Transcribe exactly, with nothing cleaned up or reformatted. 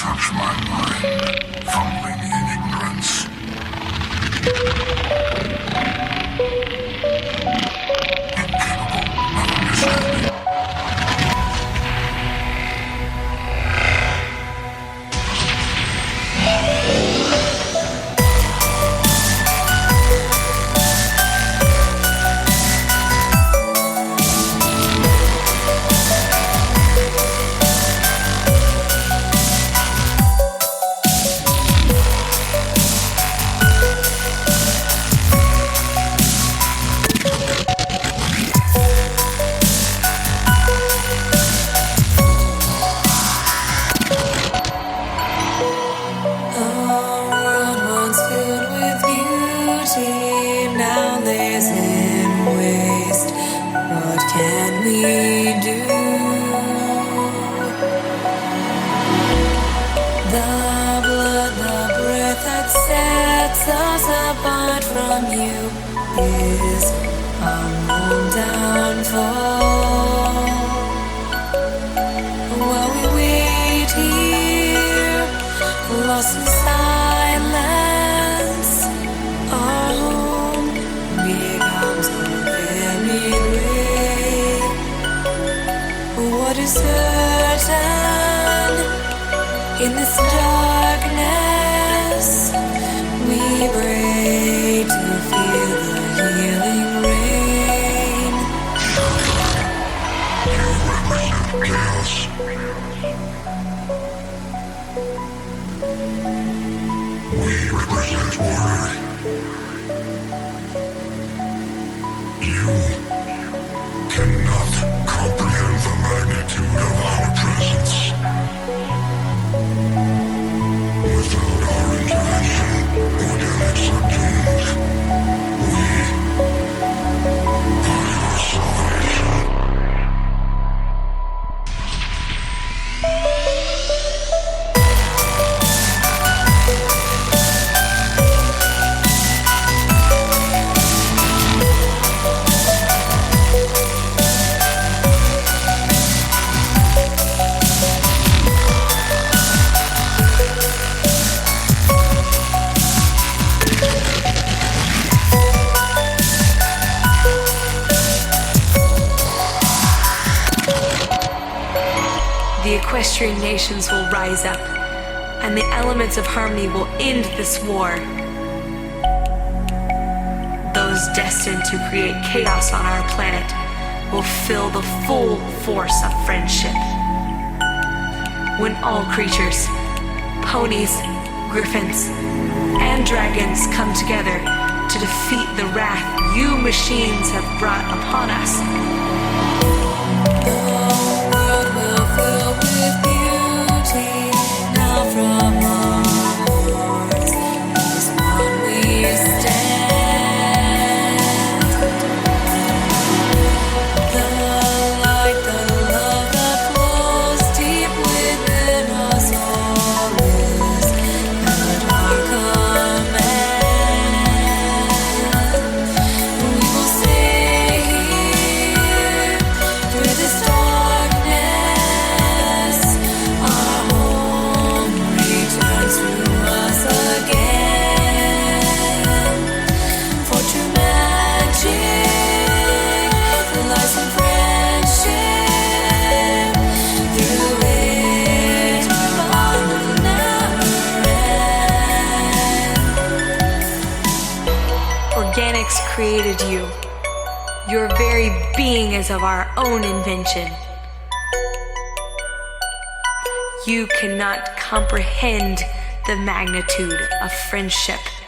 touch my mind, fumbling in ignorance. Incapable of understanding. Now lays in waste. What can we do? The blood, the breath that sets us apart from you is our own downfall. While we wait here, lost in silence, our home becomes a very grave. What is certain in this darkness? We pray to feel the healing rain. You represent chaos. We represent order. You cannot comprehend the magnitude of our presence. Without our intervention, organics are doomed. We are your salvation. The equestrian nations will rise up, and the elements of harmony will end this war. Those destined to create chaos on our planet will feel the full force of friendship. When all creatures, ponies, griffins, and dragons come together to defeat the wrath you machines have brought upon us, with beauty now from our hearts is one we stand. The light, the love that flows deep within us all is at our command. We will stay here through this darkness. Our home returns to us again. For true magic lies in friendship. Through it, our bond will never end. Organics created you. Your very being is of our own invention. You cannot comprehend the magnitude of friendship.